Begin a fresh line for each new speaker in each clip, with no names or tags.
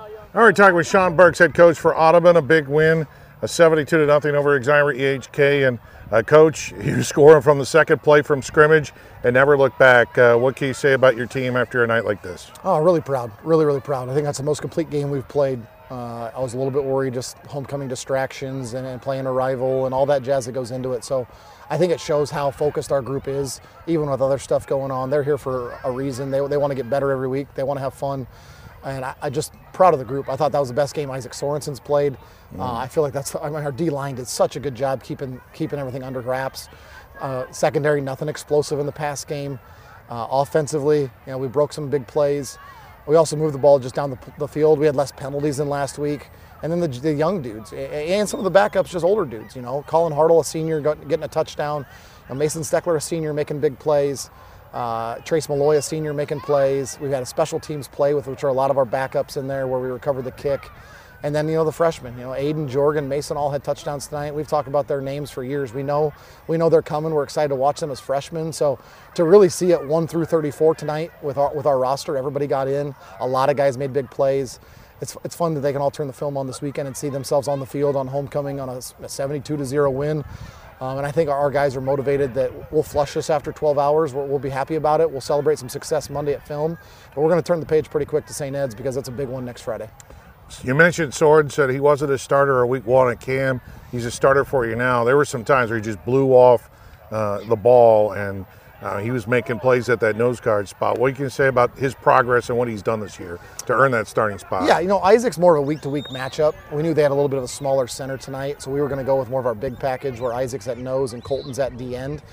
All right, talking with Sean Burks, head coach for Audubon, a big win, a 72-0 over Exira EHK. And Coach, you scoring from the second play from scrimmage and never look back. What can you say about your team after a night like this?
Oh, really proud, really proud. I think that's the most complete game we've played. I was a little bit worried, just homecoming distractions and playing a rival and all that jazz that goes into it. So I think it shows how focused our group is, even with other stuff going on. They're here for a reason. They want to get better every week. They want to have fun. And I just proud of the group. I thought that was the best game Isaac Sorensen's played. I feel like our D-line did such a good job keeping everything under wraps. Secondary, nothing explosive in the pass game. Offensively, we broke some big plays. We also moved the ball just down the field. We had less penalties than last week. And then the young dudes and some of the backups, just older dudes. Colin Hartle, a senior, getting a touchdown. Mason Steckler, a senior, making big plays. Trace Malloy, a senior, making plays. We've had a special teams play which are a lot of our backups in there where we recovered the kick. And then, the freshmen, Aiden, Jorgen, Mason all had touchdowns tonight. We've talked about their names for years. We know they're coming. We're excited to watch them as freshmen. So to really see it 1 through 34 tonight with our roster, everybody got in. A lot of guys made big plays. It's fun that they can all turn the film on this weekend and see themselves on the field on homecoming on a 72-0 win. And I think our guys are motivated that we'll flush this after 12 hours. We'll be happy about it. We'll celebrate some success Monday at film. But we're going to turn the page pretty quick to St. Ed's because that's a big one next Friday.
You mentioned Soren said he wasn't a starter a week 1 at Cam. He's a starter for you now. There were some times where he just blew off the ball and he was making plays at that nose guard spot. What can you say about his progress and what he's done this year to earn that starting spot?
Yeah, Isaac's more of a week-to-week matchup. We knew they had a little bit of a smaller center tonight, so we were going to go with more of our big package where Isaac's at nose and Colton's at D end.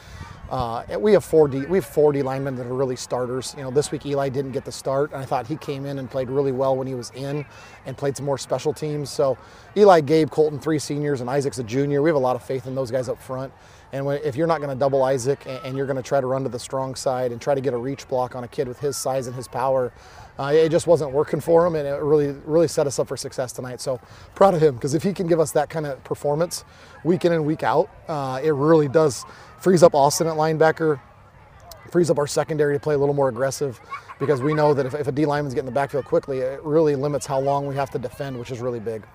We have four D linemen that are really starters. This week Eli didn't get the start, and I thought he came in and played really well when he was in and played some more special teams. So Eli, Gabe, Colton, 3 seniors, and Isaac's a junior. We have a lot of faith in those guys up front. And if you're not going to double Isaac and you're going to try to run to the strong side and try to get a reach block on a kid with his size and his power, it just wasn't working for him, and it really set us up for success tonight. So proud of him, because if he can give us that kind of performance week in and week out, it really does frees up Austin at linebacker, frees up our secondary to play a little more aggressive, because we know that if a D lineman's getting in the backfield quickly, it really limits how long we have to defend, which is really big.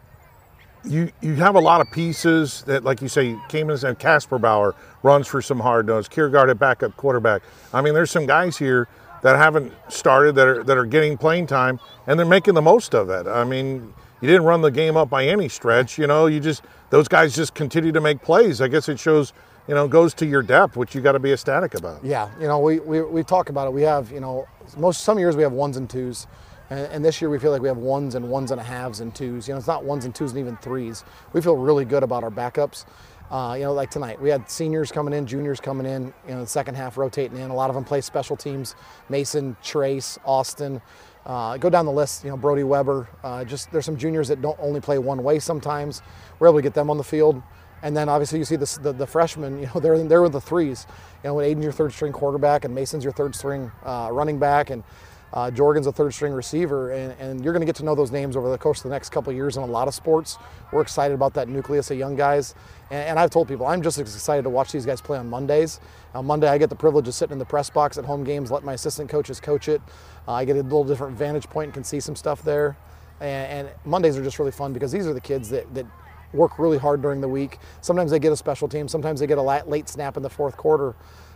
You have a lot of pieces that, like you say, came in and Casper Bauer runs for some hard nose, Kiergaard at backup quarterback. I mean, there's some guys here that haven't started that are getting playing time, and they're making the most of it. I mean, you didn't run the game up by any stretch. Those guys just continue to make plays. I guess it shows, goes to your depth, which you got to be ecstatic about.
Yeah, we talk about it. We have, some years we have 1s and 2s. And this year we feel like we have 1s and 1.5s and 2s. It's not 1s and 2s and even 3s. We feel really good about our backups. Like tonight, we had seniors coming in, juniors coming in, the second half rotating in. A lot of them play special teams. Mason, Trace, Austin. Go down the list, Brody Weber. There's some juniors that don't only play one way sometimes. We're able to get them on the field. And then obviously you see the freshmen, they're with the 3s. When Aiden's your 3rd string quarterback and Mason's your 3rd string running back, and Jorgen's a 3rd string receiver, and you're going to get to know those names over the course of the next couple of years in a lot of sports. We're excited about that nucleus of young guys, and I've told people I'm just as excited to watch these guys play on Mondays. On Monday I get the privilege of sitting in the press box at home games, let my assistant coaches coach it. I get a little different vantage point and can see some stuff there, and Mondays are just really fun because these are the kids that work really hard during the week. Sometimes they get a special team, sometimes they get a late snap in the 4th quarter.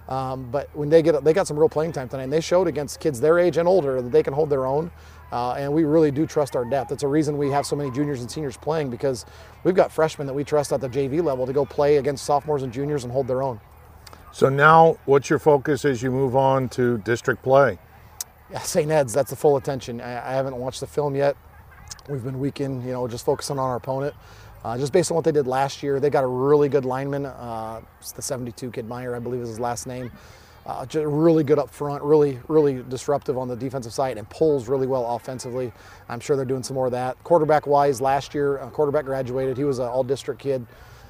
But when they got some real playing time tonight, and they showed against kids their age and older that they can hold their own, and we really do trust our depth. That's a reason we have so many juniors and seniors playing, because we've got freshmen that we trust at the JV level to go play against sophomores and juniors and hold their own.
So now what's your focus as you move on to district play?
Yeah, St. Ed's, that's the full attention. I haven't watched the film yet. We've been weekend, just focusing on our opponent. Just based on what they did last year, they got a really good lineman. It's the 72 kid, Meyer, I believe is his last name. Just really good up front, really disruptive on the defensive side, and pulls really well offensively. I'm sure they're doing some more of that. Quarterback-wise, last year, quarterback graduated. He was an all-district kid.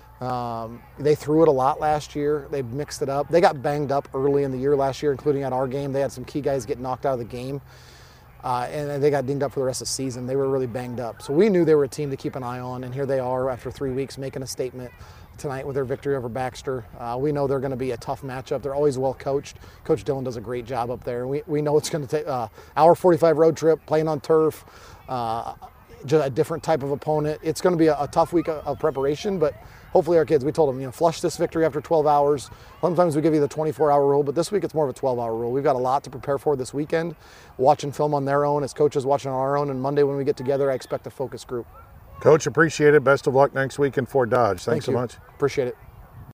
They threw it a lot last year. They mixed it up. They got banged up early in the year last year, including at our game. They had some key guys get knocked out of the game. and they got dinged up for the rest of the season. They were really banged up. So we knew they were a team to keep an eye on, and here they are after 3 weeks making a statement tonight with their victory over Baxter. We know they're going to be a tough matchup. They're always well coached. Coach Dillon does a great job up there. We know it's going to take hour 45 road trip, playing on turf, just a different type of opponent. It's going to be a tough week of preparation, but hopefully our kids, we told them, flush this victory after 12 hours. Sometimes we give you the 24-hour rule, but this week it's more of a 12-hour rule. We've got a lot to prepare for this weekend, watching film on their own, as coaches watching on our own, and Monday when we get together, I expect a focus group.
Coach, appreciate it. Best of luck next week in Fort Dodge. Thanks so much.
Appreciate it.